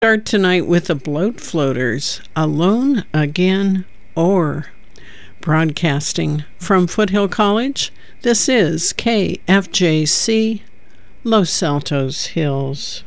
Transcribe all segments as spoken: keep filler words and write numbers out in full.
Start tonight with the Bloat Floaters, Alone Again, or broadcasting from Foothill College. This is K F J C, Los Altos Hills.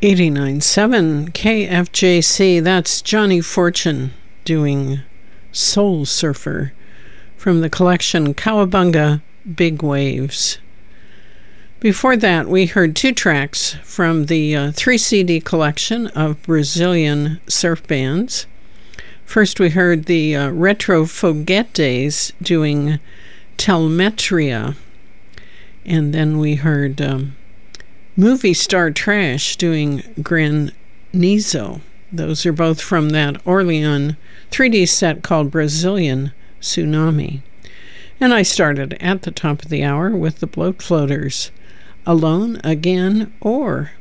eighty-nine point seven K F J C, that's Johnny Fortune doing Soul Surfer from the collection Cowabunga Big Waves. Before that, we heard two tracks from the uh, three C D collection of Brazilian surf bands. First, we heard the uh, Retro Foguetes doing Telmetria, and then we heard um, Movie Star Trash doing Granizo. Those are both from that Orleans three D set called Brazilian Tsunami. And I started at the top of the hour with the Bloat Floaters, Alone Again, or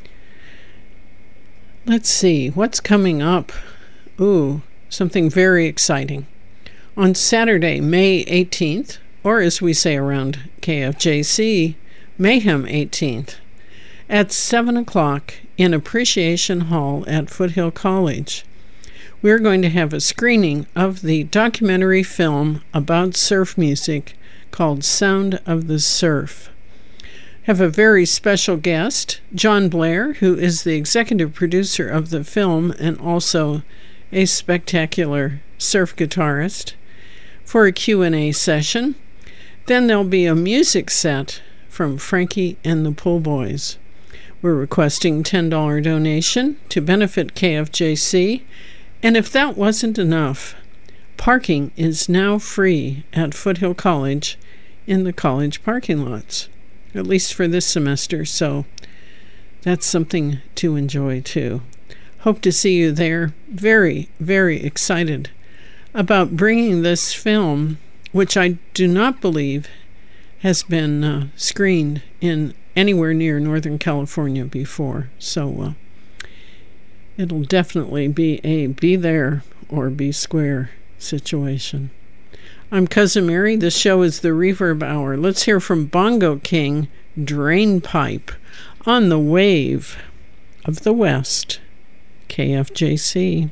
let's see, what's coming up? Ooh, something very exciting. On Saturday, May eighteenth, or as we say around K F J C, Mayhem eighteenth, at seven o'clock in Appreciation Hall at Foothill College, we're going to have a screening of the documentary film about surf music called Sound of the Surf. Have a very special guest, John Blair, who is the executive producer of the film and also a spectacular surf guitarist, for a Q and A session. Then there'll be a music set from Frankie and the Pool Boys. We're requesting ten dollars donation to benefit K F J C, and if that wasn't enough, parking is now free at Foothill College in the college parking lots, at least for this semester, so that's something to enjoy too. Hope to see you there. Very, very excited about bringing this film, which I do not believe has been uh, screened in anywhere near Northern California before. So uh, it'll definitely be a be there or be square situation. I'm Cousin Mary. This show is the Reverb Hour. Let's hear from Bongo King, Drain Pipe, on the Wave of the West, K F J C.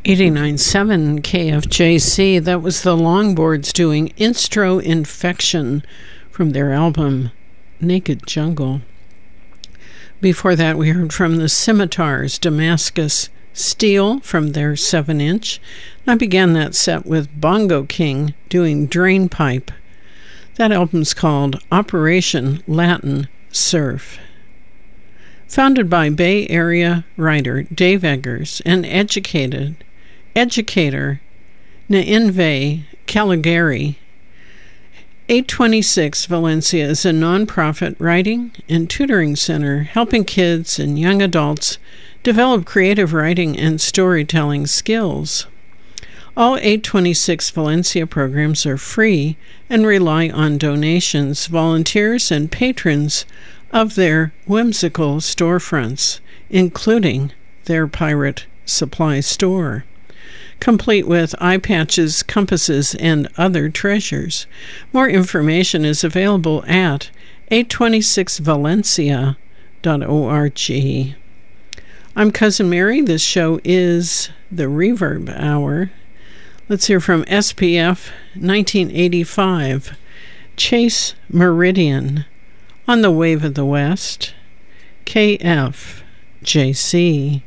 eighty-nine point seven K F J C, that was the Longboards doing Instro Infection from their album Naked Jungle. Before that, we heard from the Scimitars, Damascus Steel from their seven inch. I began that set with Bongo King doing Drain Pipe. That album's called Operation Latin Surf. Founded by Bay Area writer Dave Eggers and educated educator Nainve Caligari, eight twenty-six Valencia is a nonprofit writing and tutoring center helping kids and young adults develop creative writing and storytelling skills. All eight twenty-six Valencia programs are free and rely on donations, volunteers, and patrons of their whimsical storefronts, including their pirate supply store, complete with eye patches, compasses, and other treasures. More information is available at eight twenty-six valencia dot org. I'm Cousin Mary. This show is the Reverb Hour. Let's hear from S P F nineteen eighty-five, Chase Meridian, on the Wave of the West, K F J C.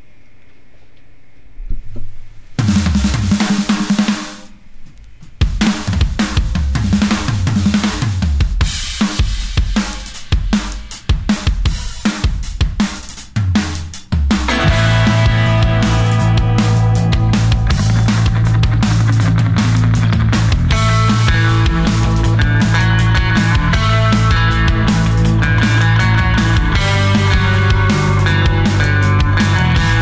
Thank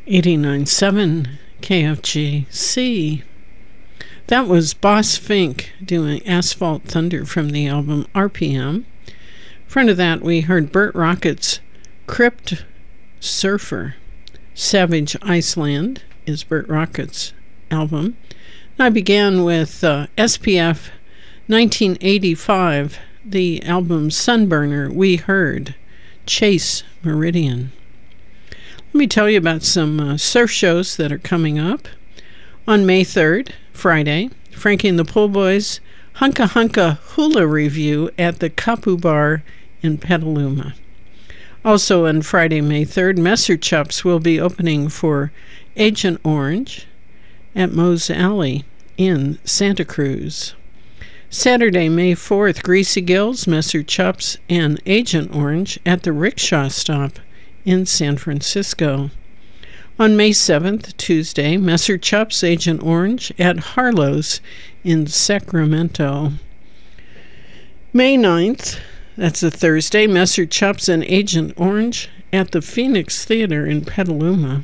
eighty-nine point seven K F G C. That was Boss Fink doing Asphalt Thunder from the album R P M. In front of that, we heard Burt Rocket's Crypt Surfer. Savage Iceland is Burt Rocket's album. And I began with uh, S P F nineteen eighty-five, the album Sunburner. We heard Chase Meridian. Let me tell you about some uh, surf shows that are coming up. On May third, Friday, Frankie and the Pool Boys Hunka Hunka Hula Review at the Kapu Bar in Petaluma. Also on Friday, May third, Messer Chops will be opening for Agent Orange at Moe's Alley in Santa Cruz. Saturday, May fourth, Greasy Gills, Messer Chops, and Agent Orange at the Rickshaw Stop in San Francisco. On May seventh, Tuesday, Messer Chops, Agent Orange at Harlow's in Sacramento. May ninth, that's a Thursday, Messer Chops and Agent Orange at the Phoenix Theater in Petaluma.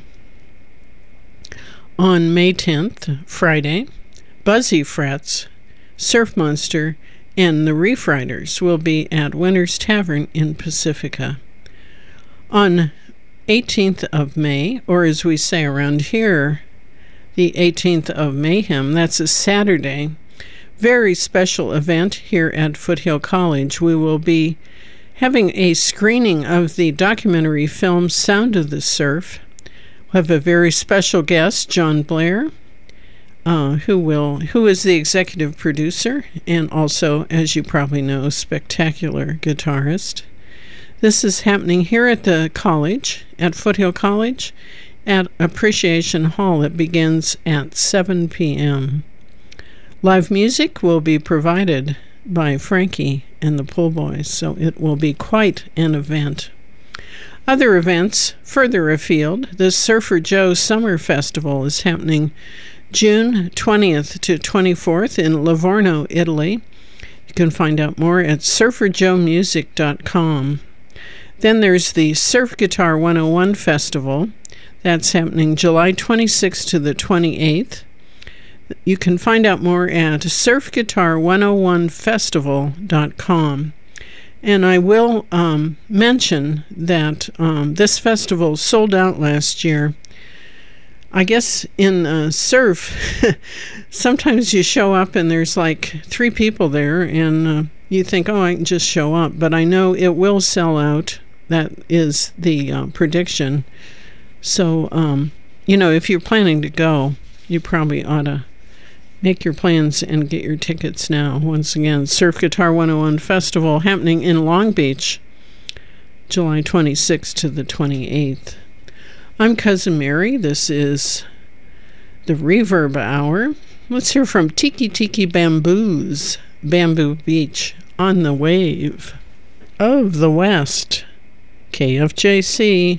On May tenth, Friday, Buzzy Frets, Surf Monster, and the Reef Riders will be at Winter's Tavern in Pacifica. On eighteenth of May, or as we say around here, the eighteenth of Mayhem, that's a Saturday, very special event here at Foothill College. We will be having a screening of the documentary film Sound of the Surf. We'll have a very special guest, John Blair, uh, who will who is the executive producer and also, as you probably know, spectacular guitarist. This is happening here at the college, at Foothill College, at Appreciation Hall. It begins at seven p.m. Live music will be provided by Frankie and the Pool Boys, so it will be quite an event. Other events further afield, the Surfer Joe Summer Festival is happening June twentieth to twenty-fourth in Livorno, Italy. You can find out more at surfer joe music dot com. Then there's the Surf Guitar one oh one Festival. That's happening July twenty-sixth to the twenty-eighth. You can find out more at surf guitar one oh one festival dot com. And I will um, mention that um, this festival sold out last year. I guess in uh, surf, sometimes you show up and there's like three people there and uh, you think, oh, I can just show up. But I know it will sell out. That is the uh, prediction. So, um, you know, if you're planning to go, you probably ought to make your plans and get your tickets now. Once again, Surf Guitar one oh one Festival happening in Long Beach, July twenty-sixth to the twenty-eighth. I'm Cousin Mary. This is the Reverb Hour. Let's hear from Tiki Tiki Bamboos, Bamboo Beach, on the Wave of the West. K F J C.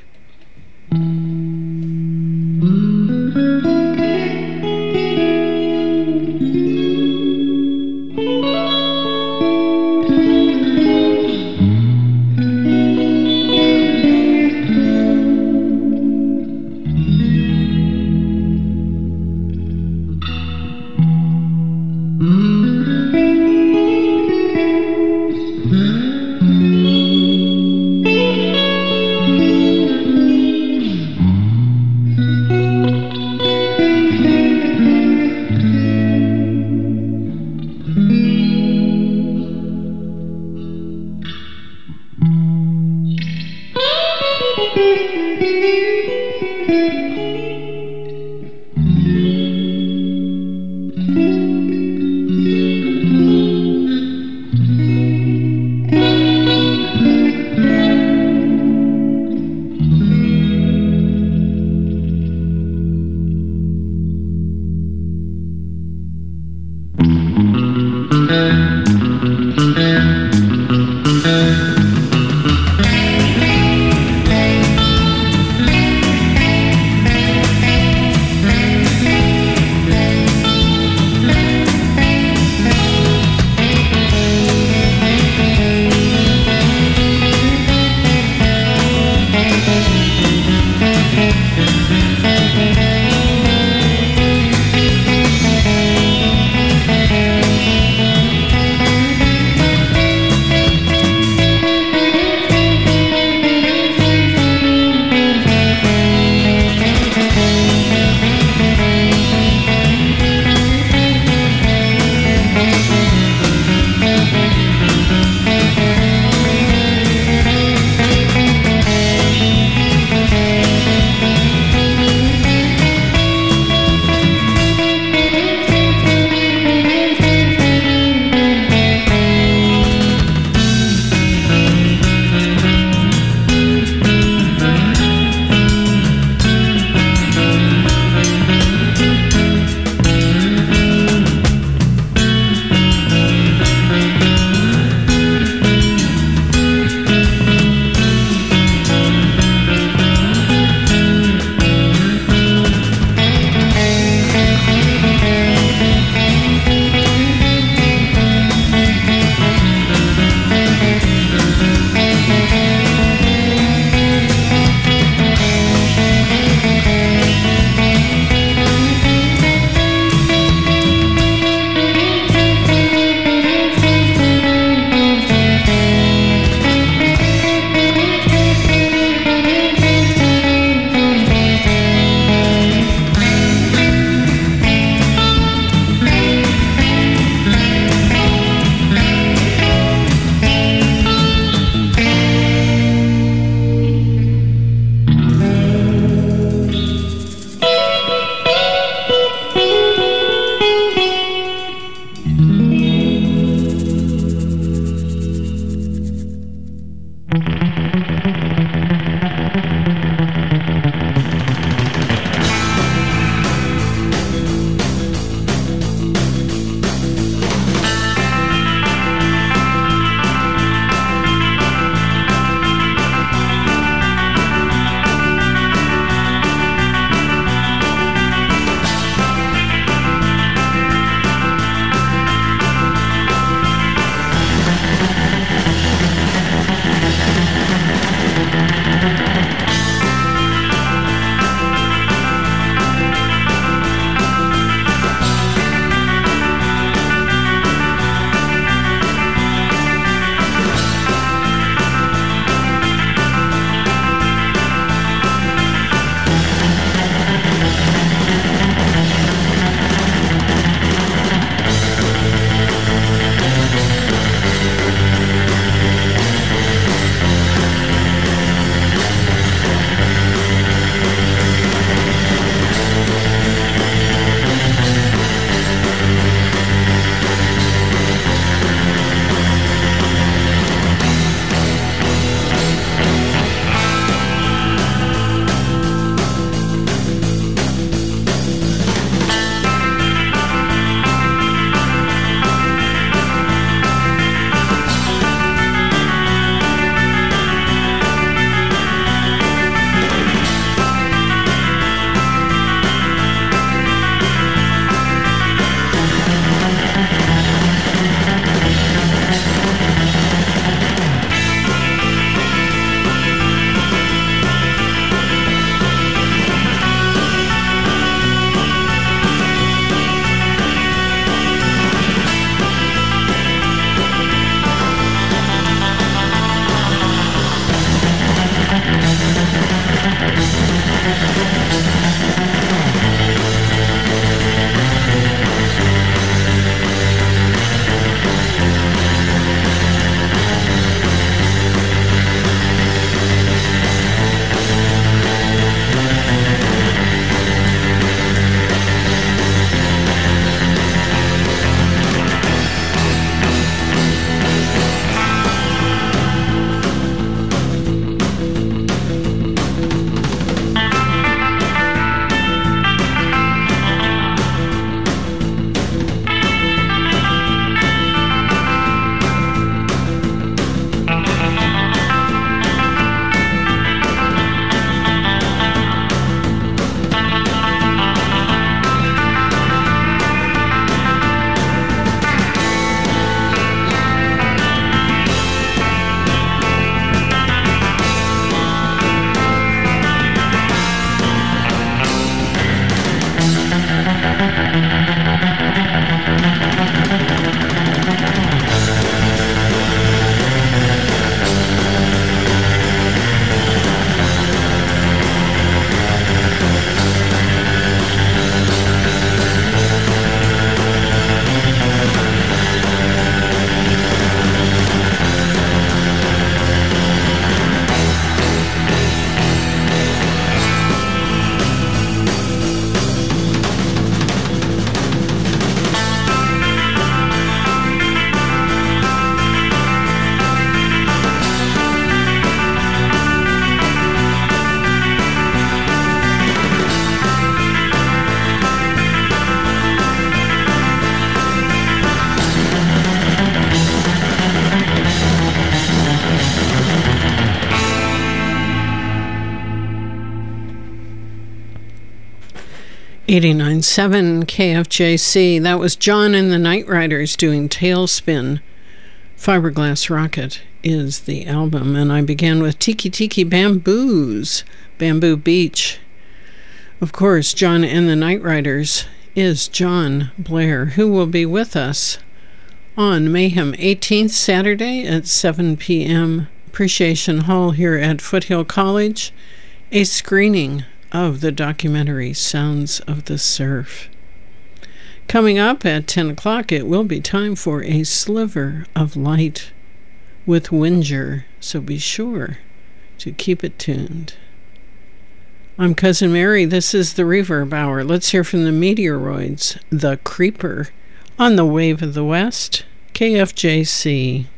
eighty-nine point seven K F J C. That was John and the Night Riders doing Tailspin. Fiberglass Rocket is the album. And I began with Tiki Tiki Bamboos, Bamboo Beach. Of course, John and the Night Riders is John Blair, who will be with us on Mayhem eighteenth, Saturday at seven p.m. Appreciation Hall here at Foothill College. A screening of the documentary Sounds of the Surf. Coming up at ten o'clock, it will be time for A Sliver of Light with Winger, so be sure to keep it tuned. I'm Cousin Mary. This is the Reverb Hour. Let's hear from the Meteoroids, The Creeper, on the Wave of the West, K F J C.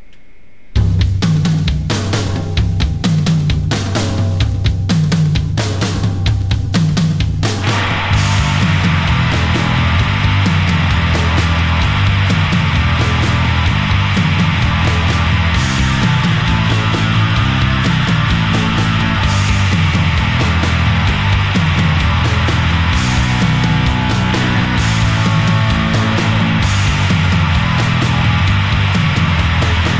We'll be right back.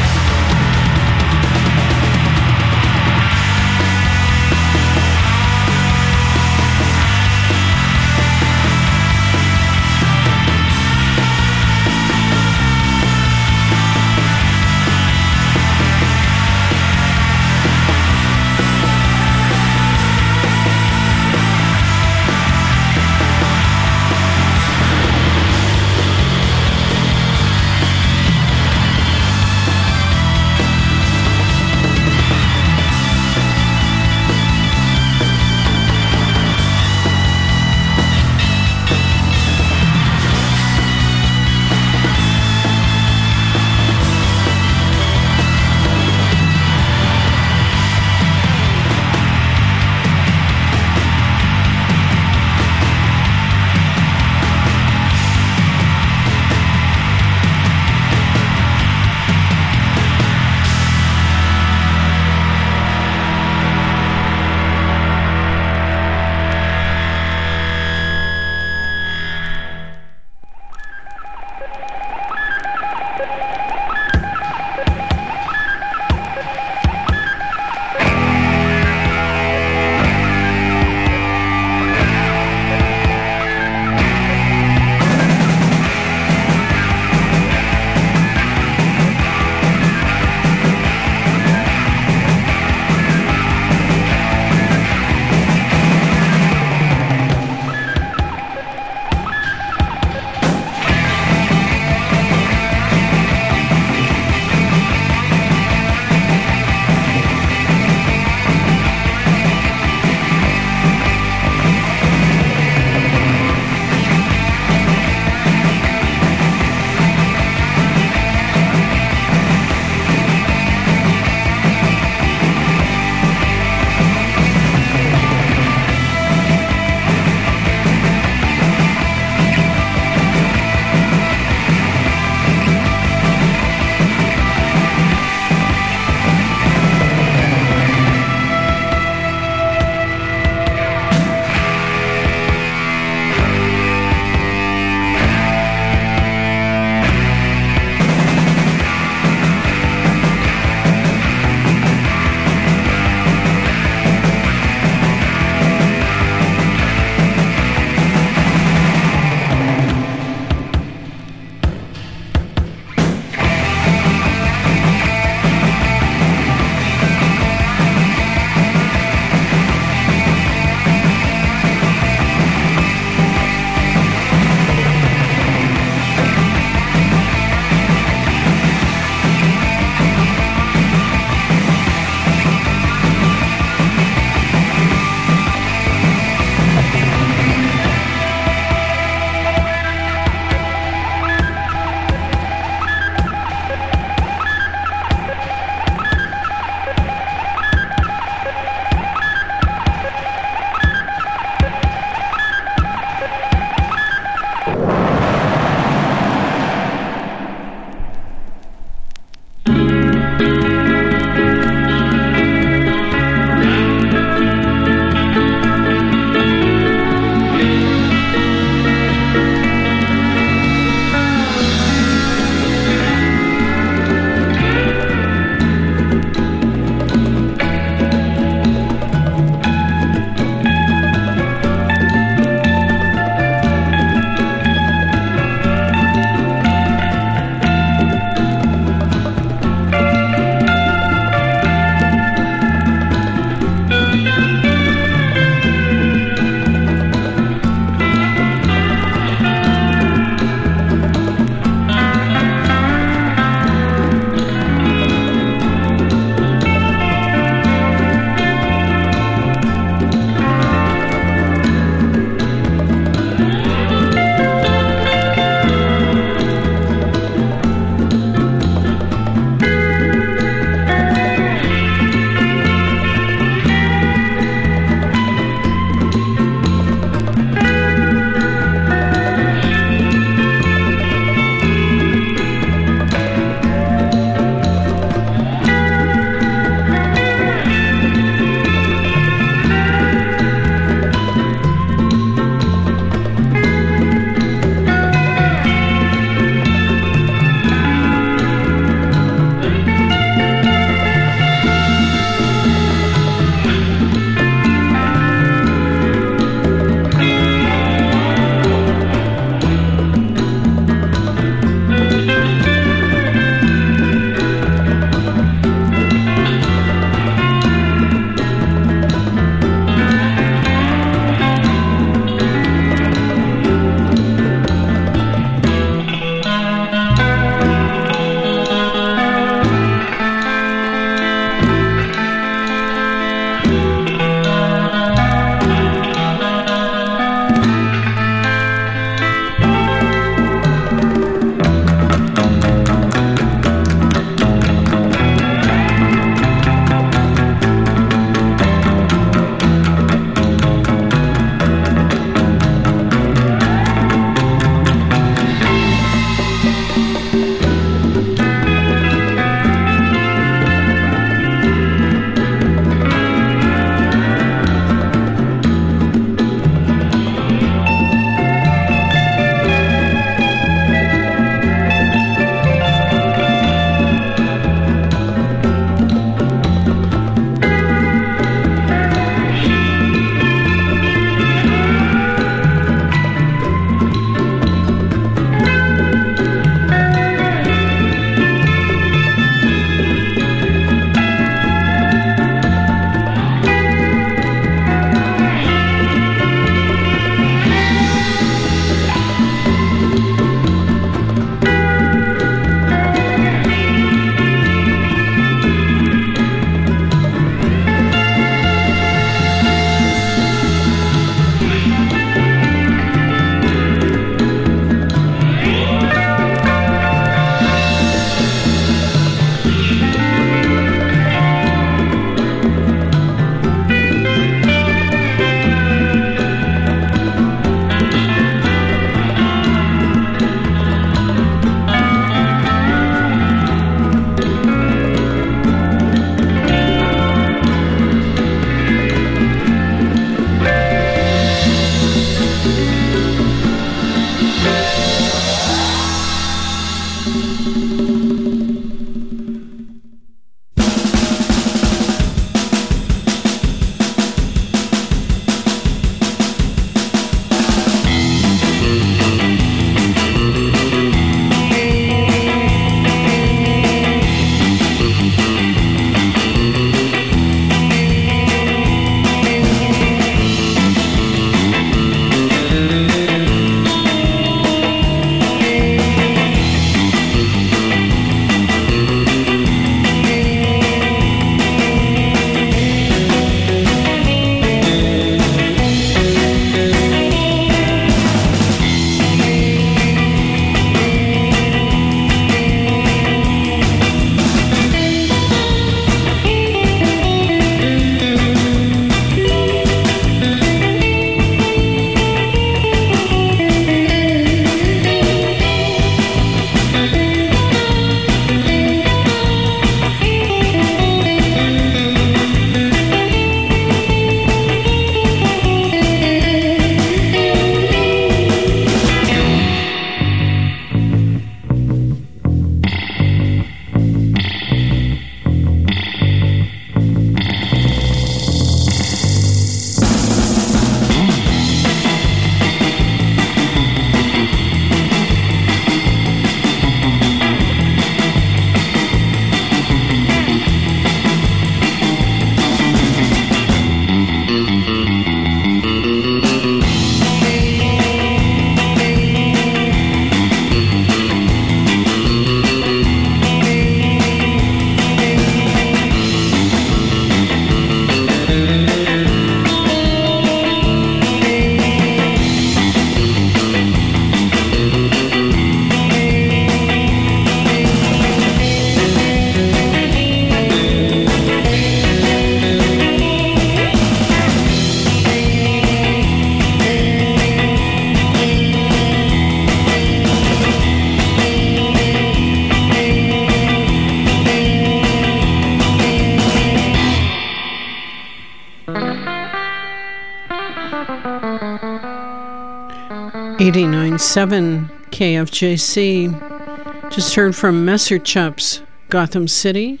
eighty-nine point seven K F J C. Just heard from Messer Chups, Gotham City,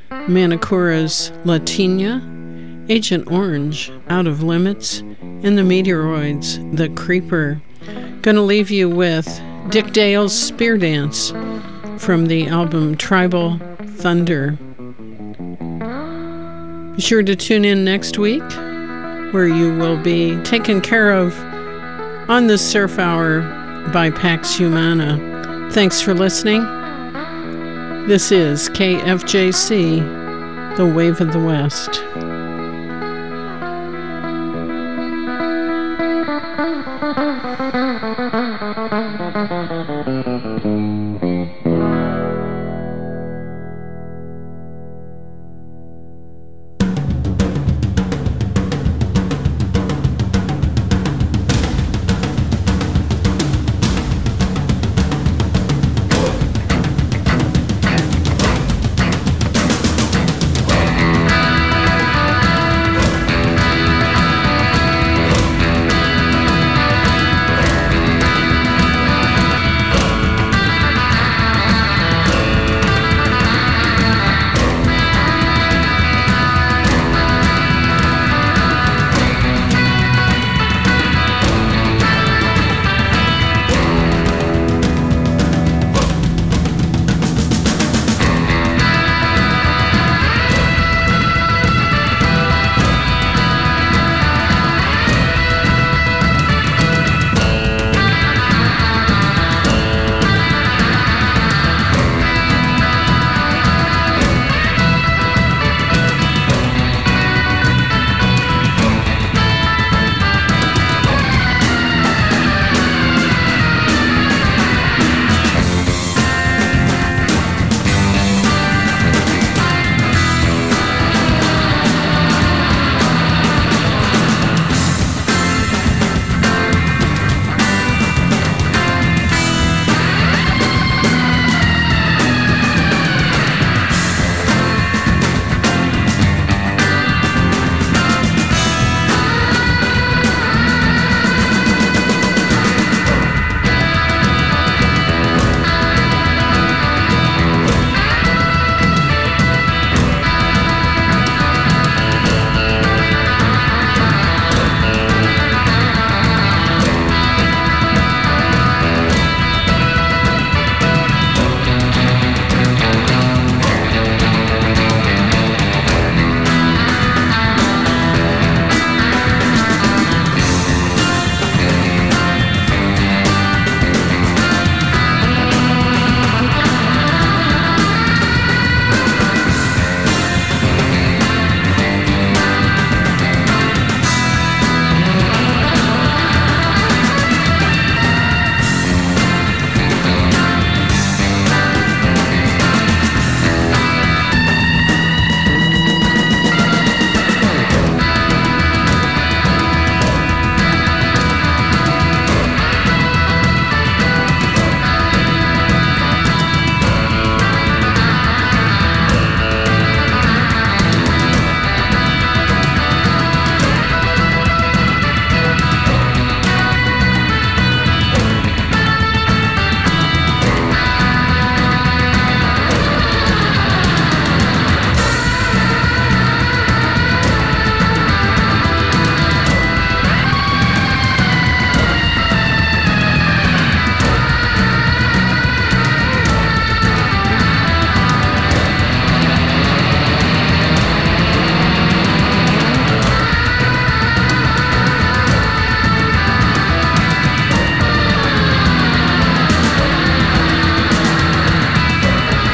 Manicura's Latina, Agent Orange, Out of Limits, and the Meteoroids, The Creeper. Gonna leave you with Dick Dale's Spear Dance from the album Tribal Thunder. Be sure to tune in next week, where you will be taken care of on the Surf Hour by Pax Humana. Thanks for listening. This is K F J C, the Wave of the West.